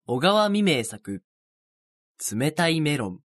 小川未明作、冷たいメロン。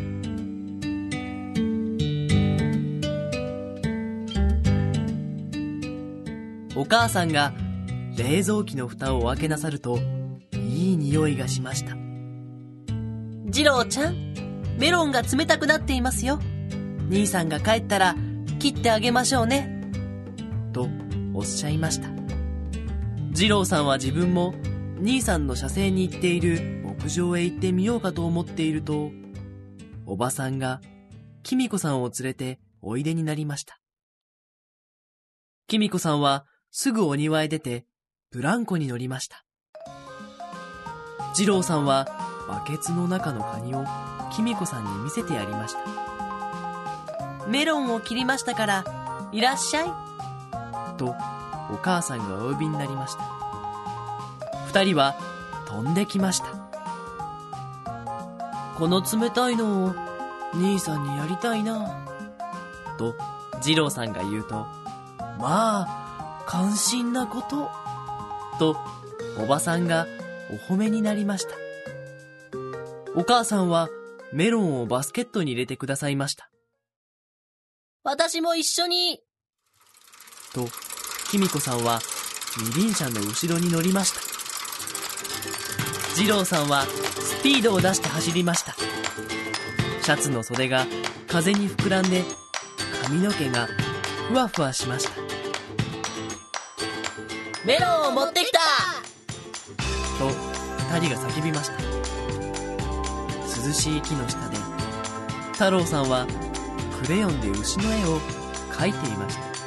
お母さんが冷蔵機の蓋を開けなさると、いい匂いがしました。次郎ちゃん、メロンが冷たくなっていますよ。兄さんが帰ったら切ってあげましょうね。とおっしゃいました。次郎さんは自分も兄さんの写生に行っている牧場へ行ってみようかと思っていると、おばさんがきみこさんを連れておいでになりました。きみこさんはすぐお庭へ出てブランコに乗りました。次郎さんはバケツの中のカニをきみこさんに見せてやりました。メロンを切りましたからいらっしゃい。とお母さんがお呼びになりました。二人は飛んできました。この冷たいのを兄さんにやりたいな。と次郎さんが言うと、まあ感心なこと。とおばさんがお褒めになりました。お母さんはメロンをバスケットに入れてくださいました。私も一緒に。ときみこさんは二輪車の後ろに乗りました。次郎さんはスピードを出して走りました。シャツの袖が風に膨らんで髪の毛がふわふわしました。メロンを持ってきたと二人が叫びました。涼しい木の下で太郎さんはクレヨンで牛の絵を描いていました。